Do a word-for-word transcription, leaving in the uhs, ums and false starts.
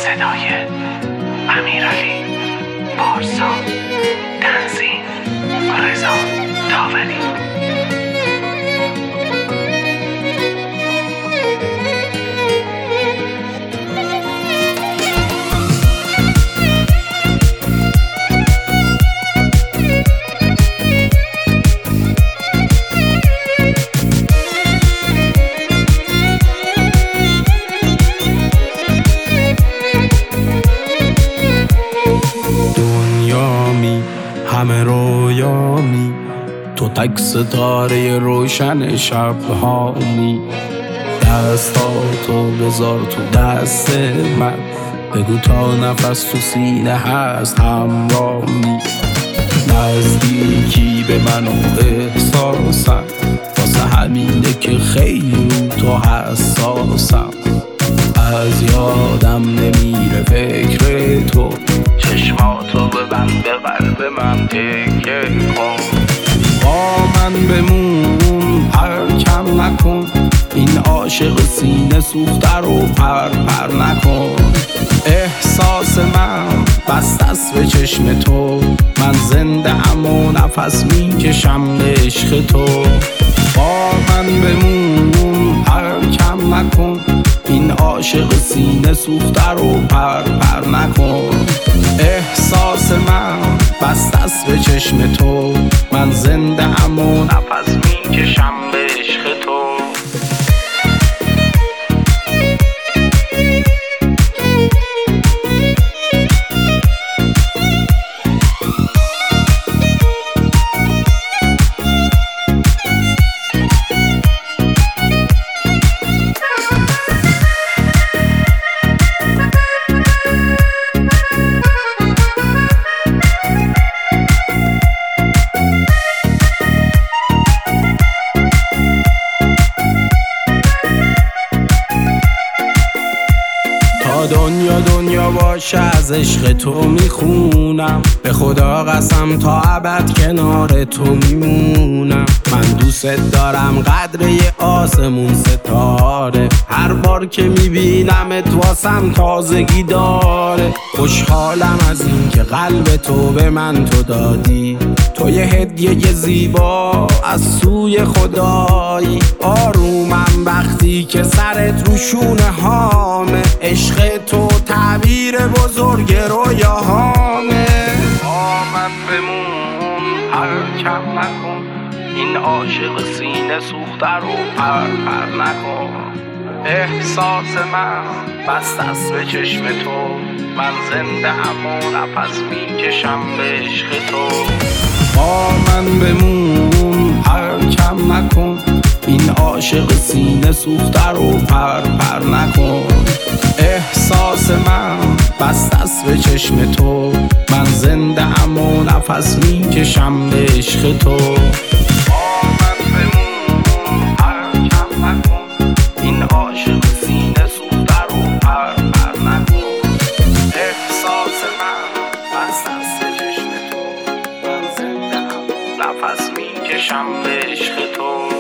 صدای امیرعلی پارسا، تنظیم رضا داوری. همه رویامی، تو تک ستاره روشن شبهامی. دستاتو بذار تو دست من، بگو تا نفس تو سینه هست همرامی. نزدیکی به من و احساسم، واسه همینه که خیلی تو حساسم. از یادم نمیره فکر تو، چشماتو ببند به قلب من تکه کن. با من بمون پرکم نکن، این عاشق سینه سوخته رو پر پر نکن. احساس من بسته است به چشم تو، من زنده ام و نفس میکشم به عشق تو. با من بمون پرکم نکن، این عاشق سینه سوخته رو پر پر نکن. احساس من بسته است به چشم تو، من زنده ام و نفس میکشم به عشق تو. دنیا دنیا باشه از عشق تو میخونم، به خدا قسم تا ابد کنار تو میمونم. من دوست دارم قدر یه آسمون ستاره، هر بار که میبینمت واسم تازگی داره. خوشحالم از این که قلب تو به من تو دادی، تو یه هدیه زیبا از سوی خدایی. آرومم وقتی که سرت رو شونه هامه، عشق تو تعبیر بزرگ رویاهامه. با من بمون پرکم نکن، این عاشق سینه سوخته رو پر پر نکن. احساس من بسته است به چشم تو، من زنده ام و نفس میکشم به عشق تو. با من بمون پرکم نکن، این عاشق سینه سوخته رو پر پر نکن. احساس من بسته است به چشم تو، من زنده ام و نفس میکشم به عشق تو. با من بمون پرکم نکن، این عاشق سینه سوخته رو پر پر نکن. احساس من بسته است به چشم تو، من زنده ام و نفس میکشم به عشق تو.